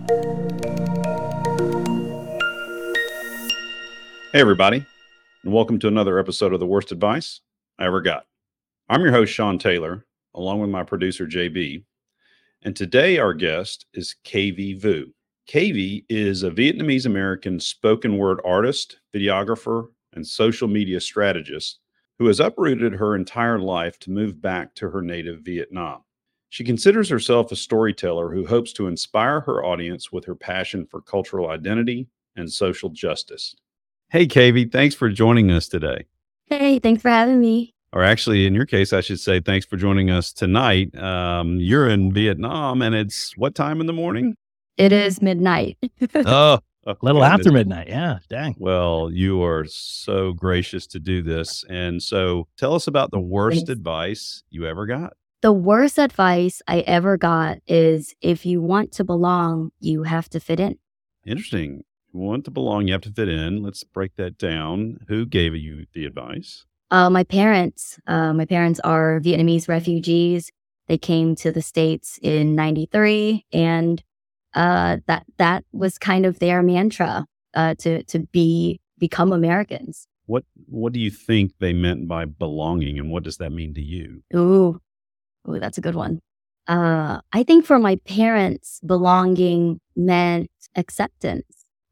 Hey, everybody, and welcome to another episode of The Worst Advice I Ever Got. I'm your host, Sean Taylor, along with my producer, JB. And today our guest is KV Vu. KV is a Vietnamese American spoken word artist, videographer, and social media strategist who has uprooted her entire life to move back to her native Vietnam. She considers herself a storyteller who hopes to inspire her audience with her passion for cultural identity and social justice. Hey, KV, thanks for joining us today. Hey, thanks for having me. Or actually, in your case, I should say thanks for joining us tonight. You're in Vietnam, and it's what time in the morning? It is midnight. Oh, a little after midnight. Yeah, dang. Well, you are so gracious to do this. And so tell us about the worst advice you ever got. The worst advice I ever got is if you want to belong, you have to fit in. Interesting. If you want to belong, you have to fit in. Let's break that down. Who gave you the advice? My parents. My parents are Vietnamese refugees. They came to the States in '93, and that was kind of their mantra to become Americans. What do you think they meant by belonging, and what does that mean to you? Ooh, that's a good one. I think for my parents, belonging meant acceptance.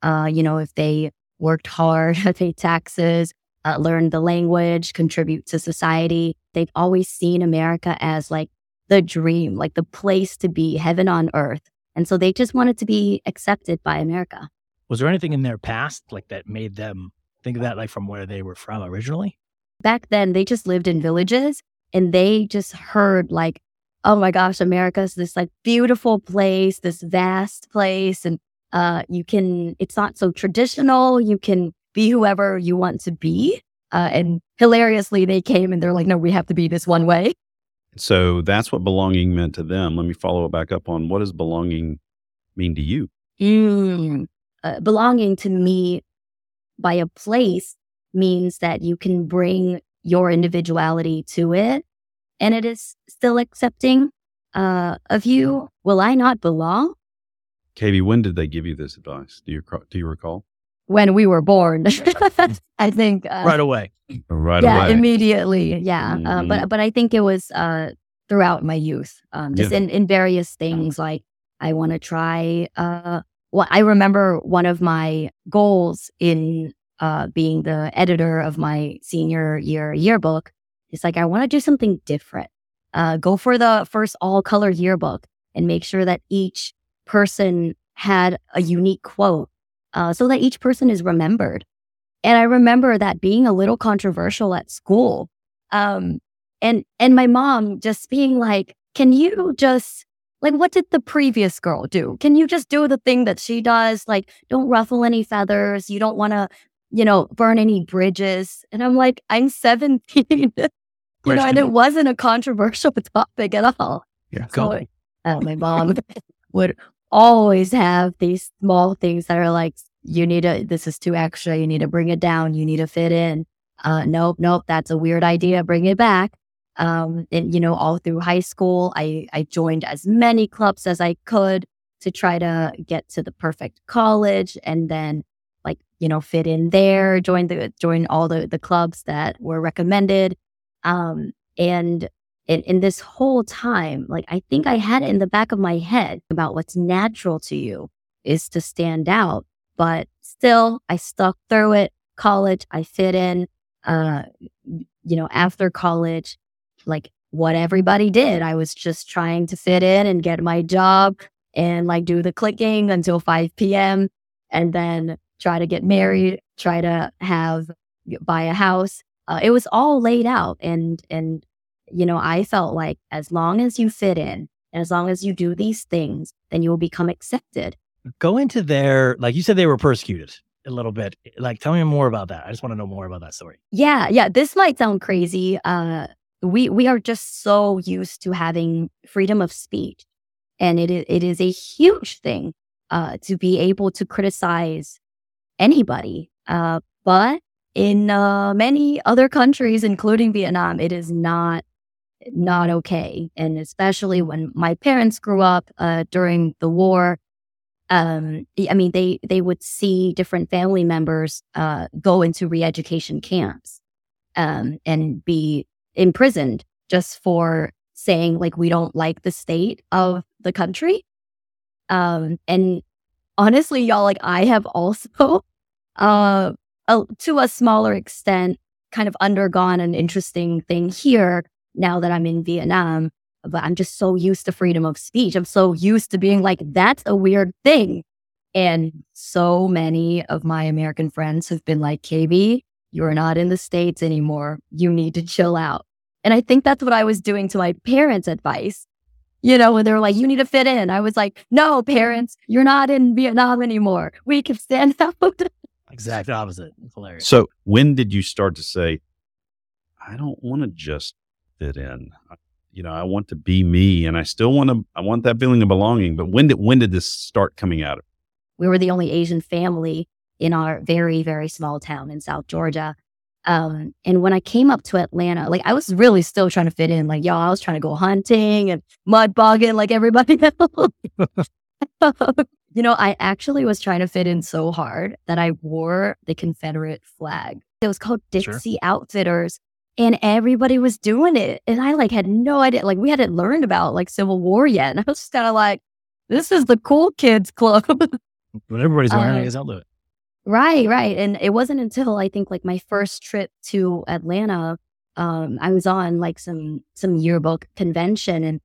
If they worked hard, paid taxes, learned the language, contribute to society, they've always seen America as like the dream, like the place to be, heaven on earth. And so they just wanted to be accepted by America. Was there anything in their past like that made them think of that, like from where they were from originally? Back then, they just lived in villages and they just heard like, oh my gosh, America's this like beautiful place, this vast place. And it's not so traditional. You can be whoever you want to be. And hilariously, they came and they're like, no, we have to be this one way. So that's what belonging meant to them. Let me follow back up on what does belonging mean to you? Belonging to me by a place means that you can bring your individuality to it. And it is still accepting of you. Will I not belong? KV, when did they give you this advice? Do you recall? When we were born, I think. Right away. Right away. Yeah, immediately. Yeah. Mhm. But I think it was throughout my youth, just in various things. Like I want to try. I remember one of my goals in being the editor of my senior year yearbook. It's like I want to do something different. Go for the first all-color yearbook and make sure that each person had a unique quote so that each person is remembered. And I remember that being a little controversial at school. And my mom just being like, can you just, like, what did the previous girl do? Can you just do the thing that she does? Like, don't ruffle any feathers. You don't want to, burn any bridges. And I'm like, I'm 17, and it wasn't a controversial topic at all. Yeah, so, my mom would always have these small things that are like, this is too extra. You need to bring it down. You need to fit in. Nope. That's a weird idea. Bring it back. And, all through high school, I joined as many clubs as I could to try to get to the perfect college and then fit in there, join all the clubs that were recommended. And in this whole time, like, I think I had it in the back of my head about what's natural to you is to stand out. But still, I stuck through it. College, I fit in. After college, like what everybody did, I was just trying to fit in and get my job and like do the clicking until 5 p.m. and then try to get married, try to buy a house. It was all laid out. And I felt like as long as you fit in, and as long as you do these things, then you will become accepted. Go into like you said, they were persecuted a little bit. Like, tell me more about that. I just want to know more about that story. Yeah. This might sound crazy. We are just so used to having freedom of speech. And it is a huge thing to be able to criticize anybody. But in many other countries, including Vietnam, it is not okay. And especially when my parents grew up during the war, I mean, they would see different family members go into re-education camps and be imprisoned just for saying like we don't like the state of the country. And honestly, y'all, like I have also, to a smaller extent, kind of undergone an interesting thing here now that I'm in Vietnam. But I'm just so used to freedom of speech. I'm so used to being like, that's a weird thing. And so many of my American friends have been like, KB, you're not in the States anymore. You need to chill out. And I think that's what I was doing to my parents' advice. You know, when they were like, you need to fit in. I was like, no, parents, you're not in Vietnam anymore. We can stand out. Exact opposite. It's hilarious. So when did you start to say, I don't want to just fit in? You know, I want to be me, and I still I want that feeling of belonging. But when did this start coming out of? We were the only Asian family in our very, very small town in South Georgia. And when I came up to Atlanta, like I was really still trying to fit in. Like, y'all, I was trying to go hunting and mud bogging like everybody else. You know, I actually was trying to fit in so hard that I wore the Confederate flag. It was called Dixie Outfitters. And everybody was doing it. And I like had no idea. Like we hadn't learned about like Civil War yet. And I was just kind of like, this is the cool kids club. When everybody's wearing it, I guess I'll do it. Right. And it wasn't until I think like my first trip to Atlanta, I was on like some yearbook convention, and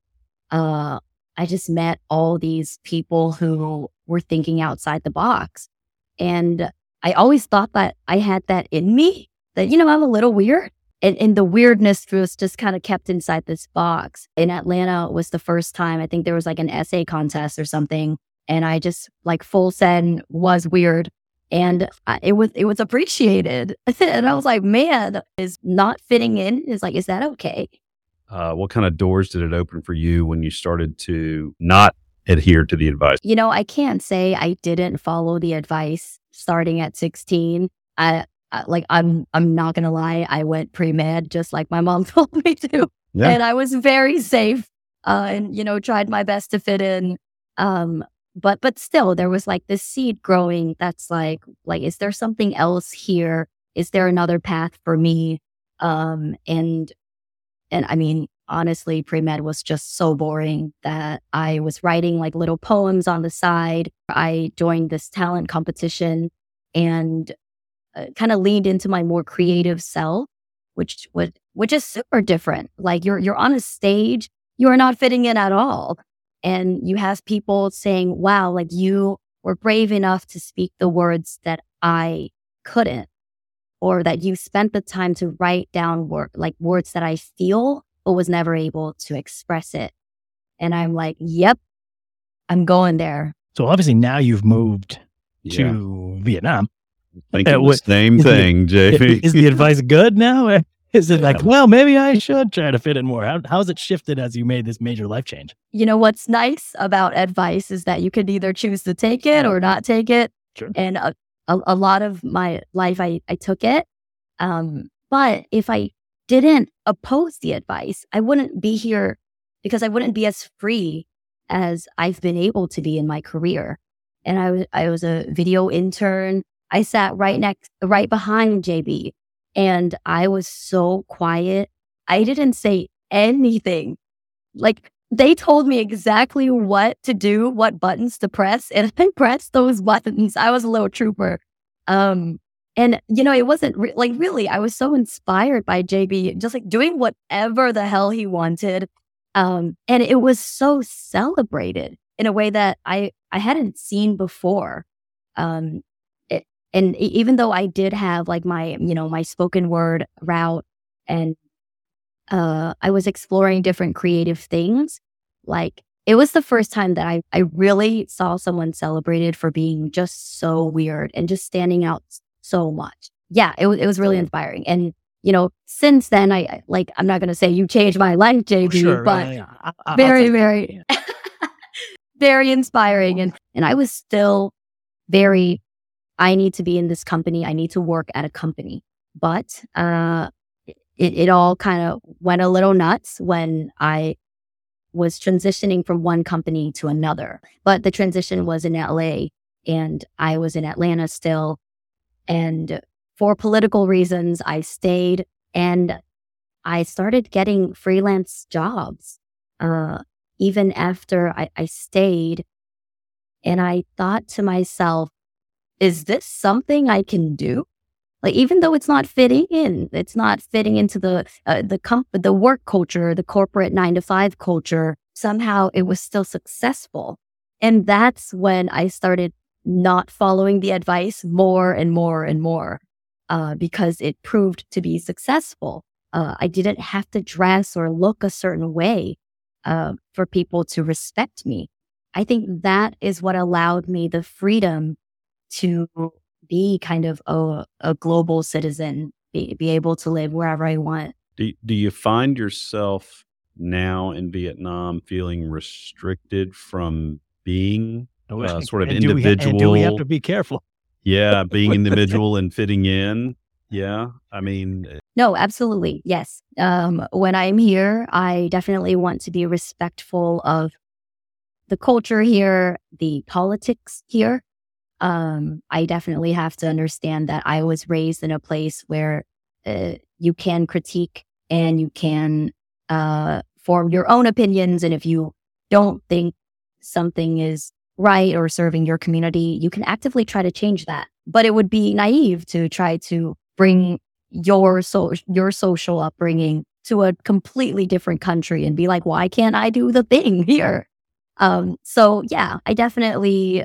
I just met all these people who were thinking outside the box. And I always thought that I had that in me, that, you know, I'm a little weird. And the weirdness was just kind of kept inside this box. In Atlanta was the first time, I think there was like an essay contest or something. And I just like full send was weird. And it was appreciated. And I was like, man, is not fitting in is like, is that okay? What kind of doors did it open for you when you started to not adhere to the advice? You know, I can't say I didn't follow the advice starting at 16. I'm not going to lie. I went pre-med just like my mom told me to. Yeah. And I was very safe and, you know, tried my best to fit in. But still, there was like this seed growing that's like, is there something else here? Is there another path for me? And I mean, honestly, pre-med was just so boring that I was writing like little poems on the side. I joined this talent competition and kind of leaned into my more creative self, which is super different. Like you're on a stage, you are not fitting in at all. And you have people saying, wow, like you were brave enough to speak the words that I couldn't, or that you spent the time to write down words that I feel, but was never able to express it. And I'm like, yep, I'm going there. So obviously now you've moved to Vietnam. Thinking the same thing, JB. Is the advice good now? Is it like, well, maybe I should try to fit in more? How has it shifted as you made this major life change? You know, what's nice about advice is that you can either choose to take it or not take it. Sure. And a lot of my life, I took it. But if I didn't oppose the advice, I wouldn't be here, because I wouldn't be as free as I've been able to be in my career. And I was a video intern. I sat right behind JB, and I was so quiet. I didn't say anything. Like they told me exactly what to do, what buttons to press, and I pressed those buttons. I was a little trooper. And you know, it wasn't really, I was so inspired by JB, just like doing whatever the hell he wanted. And it was so celebrated in a way that I hadn't seen before. And even though I did have like my spoken word route, and I was exploring different creative things, like it was the first time that I really saw someone celebrated for being just so weird and just standing out so much. Yeah, it was really inspiring. And, you know, since then, I'm not going to say you changed my life, JB, sure, but very, very, very inspiring. And I was still very, I need to be in this company. I need to work at a company. But it all kind of went a little nuts when I was transitioning from one company to another, but the transition was in LA and I was in Atlanta still. And for political reasons, I stayed and I started getting freelance jobs, even after I stayed. And I thought to myself, is this something I can do? Like, even though it's not fitting into the work culture, the corporate 9-to-5 culture, somehow it was still successful. And that's when I started not following the advice more and more and more, because it proved to be successful. I didn't have to dress or look a certain way, for people to respect me. I think that is what allowed me the freedom to be kind of a global citizen, be able to live wherever I want. Do you find yourself now in Vietnam feeling restricted from being sort of individual? Do we have to be careful? Yeah, being individual and fitting in. Yeah, I mean. No, absolutely. Yes. When I'm here, I definitely want to be respectful of the culture here, the politics here. I definitely have to understand that I was raised in a place where you can critique and you can form your own opinions. And if you don't think something is right or serving your community, you can actively try to change that. But it would be naive to try to bring your social upbringing to a completely different country and be like, why can't I do the thing here? So yeah, I definitely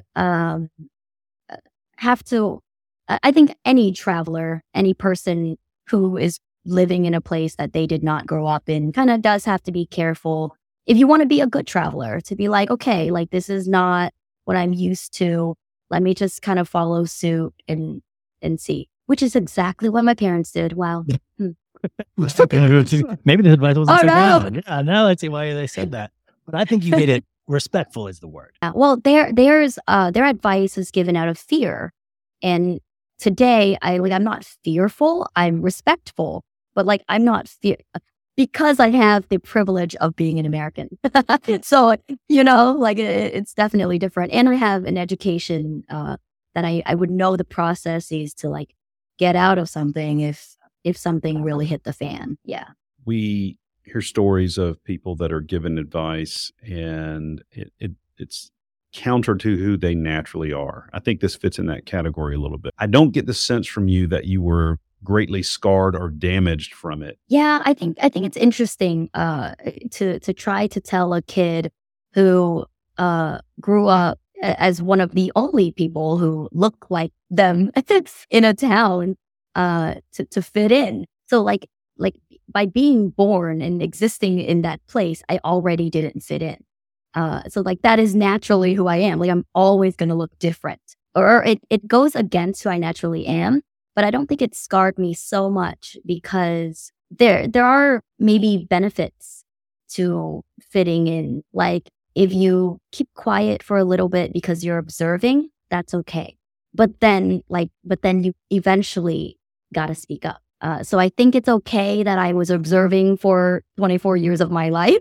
have to. I think any traveler, any person who is living in a place that they did not grow up in, kind of does have to be careful. If you want to be a good traveler, to be like, okay, like this is not what I'm used to. Let me just kind of follow suit and see, which is exactly what my parents did. Wow. Maybe the advice wasn't so bad. Yeah, now I see why they said that. But I think you made it respectful is the word. Well, their advice is given out of fear. And today I'm not fearful, I'm respectful, but like I'm not because I have the privilege of being an American. So, like it's definitely different. And I have an education that I would know the processes to like get out of something if something really hit the fan. Yeah. We hear stories of people that are given advice and it's counter to who they naturally are. I think this fits in that category a little bit. I don't get the sense from you that you were greatly scarred or damaged from it. Yeah, I think it's interesting to try to tell a kid who grew up as one of the only people who look like them in a town to fit in. So like by being born and existing in that place, I already didn't fit in. So like that is naturally who I am. Like I'm always going to look different, or it goes against who I naturally am. But I don't think it scarred me so much because there are maybe benefits to fitting in. Like if you keep quiet for a little bit because you're observing, that's okay. But then you eventually got to speak up. So I think it's okay that I was observing for 24 years of my life.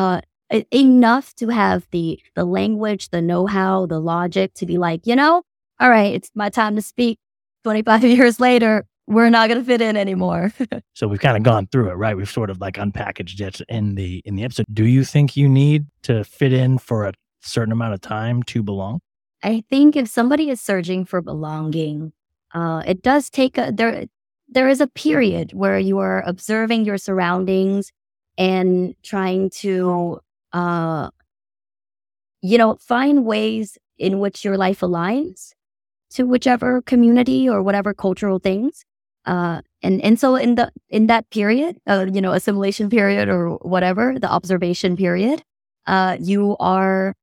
Enough to have the language, the know-how, the logic to be like, all right, it's my time to speak. 25 years later, we're not going to fit in anymore. So we've kind of gone through it, right? We've sort of like unpackaged it in the episode. Do you think you need to fit in for a certain amount of time to belong? I think if somebody is searching for belonging, it does take there is a period where you are observing your surroundings and trying to find ways in which your life aligns to whichever community or whatever cultural things. And so in that period, assimilation period or whatever, the observation period, you're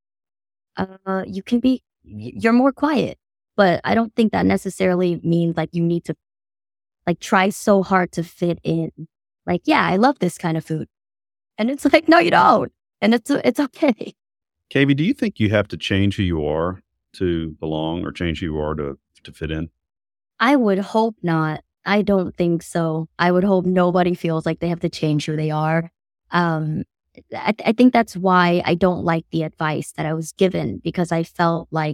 more quiet. But I don't think that necessarily means like you need to like try so hard to fit in. Like, yeah, I love this kind of food. And it's like, no, you don't. And it's okay. KB, do you think you have to change who you are to belong or change who you are to fit in? I would hope not. I don't think so. I would hope nobody feels like they have to change who they are. I think that's why I don't like the advice that I was given, because I felt like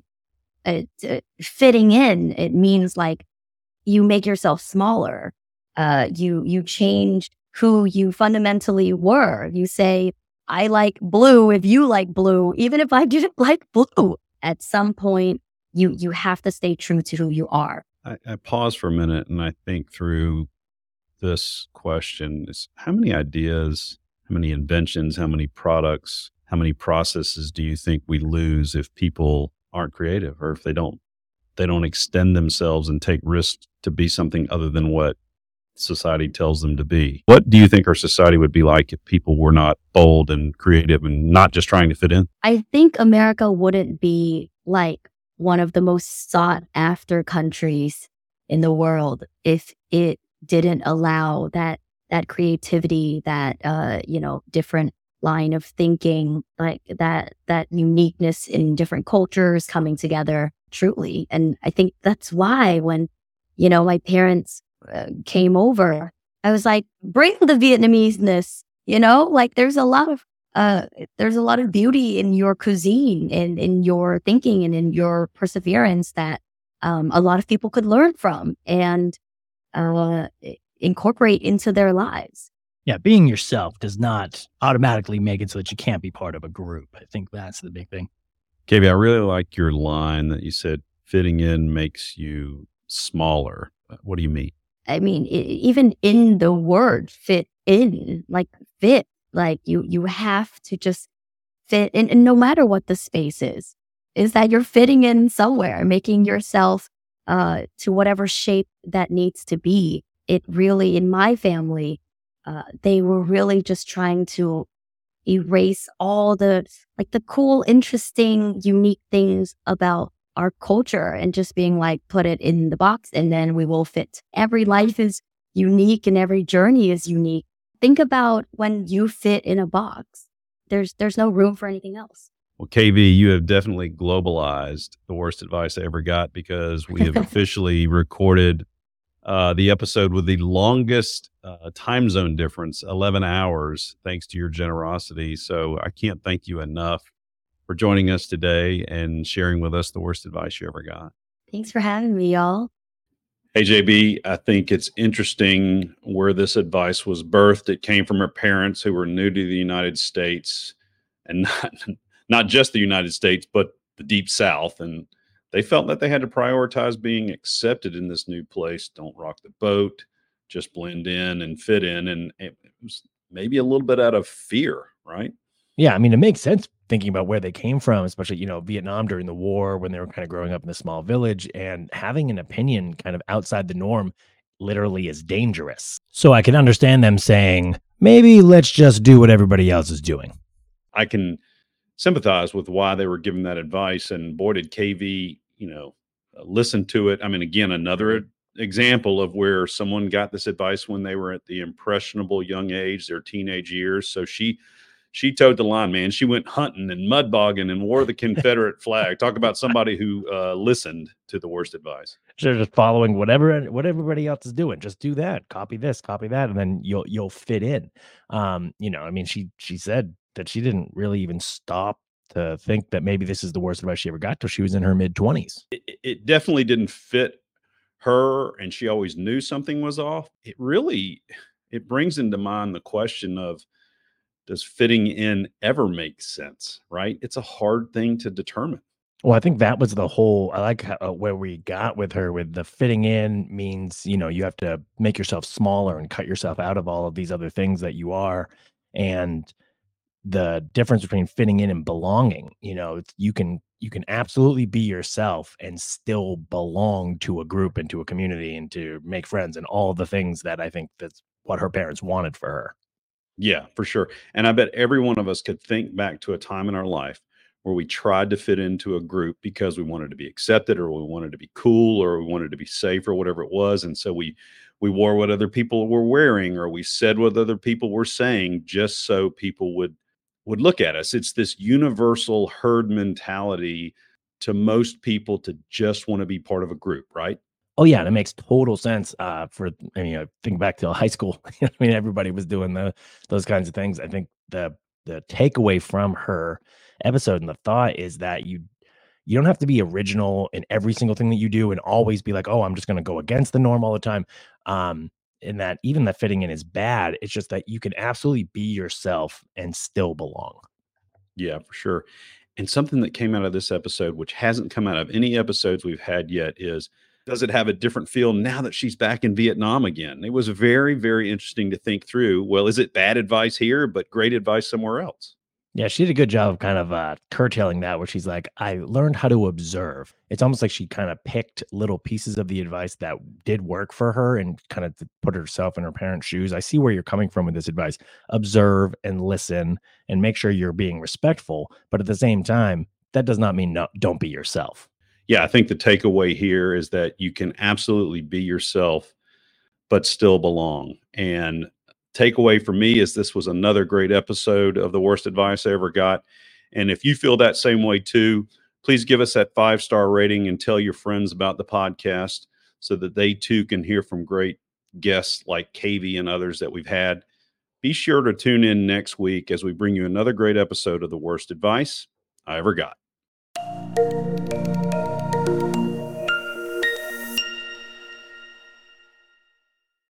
fitting in, it means like you make yourself smaller. You change who you fundamentally were. You say, I like blue if you like blue, even if I didn't like blue. At some point, you have to stay true to who you are. I pause for a minute and I think through this question is how many ideas, how many inventions, how many products, how many processes do you think we lose if people aren't creative, or if they don't extend themselves and take risks to be something other than what society tells them to be? What do you think our society would be like if people were not bold and creative and not just trying to fit in? I think America wouldn't be like one of the most sought after countries in the world if it didn't allow that creativity, that different line of thinking, like that uniqueness in different cultures coming together truly. And I think that's why when my parents came over, I was like, bring the Vietnamese-ness, like there's a lot of beauty in your cuisine and in your thinking and in your perseverance that a lot of people could learn from and incorporate into their lives. Yeah, being yourself does not automatically make it so that you can't be part of a group. I think that's the big thing. KB, I really like your line that you said, fitting in makes you smaller. What do you mean? I mean, even in the word fit in, like fit, like you have to just fit in, and no matter what the space is that you're fitting in somewhere, making yourself to whatever shape that needs to be. It really, in my family, they were really just trying to erase all the cool, interesting, unique things about our culture and just being like, put it in the box and then we will fit. Every life is unique and every journey is unique. Think about when you fit in a box. There's no room for anything else. Well, KB, you have definitely globalized the worst advice I ever got, because we have officially recorded the episode with the longest time zone difference, 11 hours, thanks to your generosity. So I can't thank you enough for joining us today and sharing with us the worst advice you ever got. Thanks for having me, y'all. Hey, JB, I think it's interesting where this advice was birthed. It came from her parents who were new to the United States, and not just the United States, but the Deep South. And they felt that they had to prioritize being accepted in this new place. Don't rock the boat, just blend in and fit in. And it was maybe a little bit out of fear, right? Yeah, I mean, it makes sense thinking about where they came from, especially, Vietnam during the war when they were kind of growing up in a small village, and having an opinion kind of outside the norm literally is dangerous. So I can understand them saying, maybe let's just do what everybody else is doing. I can sympathize with why they were giving that advice. And boy, did KV, listen to it. I mean, again, another example of where someone got this advice when they were at the impressionable young age, their teenage years. So she towed the line, man. She went hunting and mud bogging and wore the Confederate flag. Talk about somebody who listened to the worst advice. They're just following what everybody else is doing. Just do that, copy this, copy that, and then you'll fit in. I mean, she said that she didn't really even stop to think that maybe this is the worst advice she ever got till she was in her mid-20s. It definitely didn't fit her, and she always knew something was off. It brings into mind the question of, does fitting in ever make sense, right? It's a hard thing to determine. Well, I think that was I like where we got with her with the fitting in means, you have to make yourself smaller and cut yourself out of all of these other things that you are. And the difference between fitting in and belonging, you can absolutely be yourself and still belong to a group and to a community and to make friends and all the things that I think that's what her parents wanted for her. Yeah, for sure. And I bet every one of us could think back to a time in our life where we tried to fit into a group because we wanted to be accepted, or we wanted to be cool, or we wanted to be safe, or whatever it was. And so we wore what other people were wearing, or we said what other people were saying just so people would look at us. It's this universal herd mentality to most people to just want to be part of a group, right? Oh yeah, that makes total sense. Think back to high school. Everybody was doing those kinds of things. I think the the takeaway from her episode and the thought is that you don't have to be original in every single thing that you do and always be like, oh, I'm just going to go against the norm all the time. And that even that fitting in is bad. It's just that you can absolutely be yourself and still belong. Yeah, for sure. And something that came out of this episode, which hasn't come out of any episodes we've had yet, is does it have a different feel now that she's back in Vietnam again? It was very, very interesting to think through. Well, is it bad advice here, but great advice somewhere else? Yeah, she did a good job of kind of curtailing that, where she's like, I learned how to observe. It's almost like she kind of picked little pieces of the advice that did work for her and kind of put herself in her parents' shoes. I see where you're coming from with this advice. Observe and listen and make sure you're being respectful. But at the same time, that does not mean no, don't be yourself. Yeah, I think the takeaway here is that you can absolutely be yourself, but still belong. And takeaway for me is this was another great episode of The Worst Advice I Ever Got. And if you feel that same way too, please give us that 5-star rating and tell your friends about the podcast so that they too can hear from great guests like KV and others that we've had. Be sure to tune in next week as we bring you another great episode of The Worst Advice I Ever Got.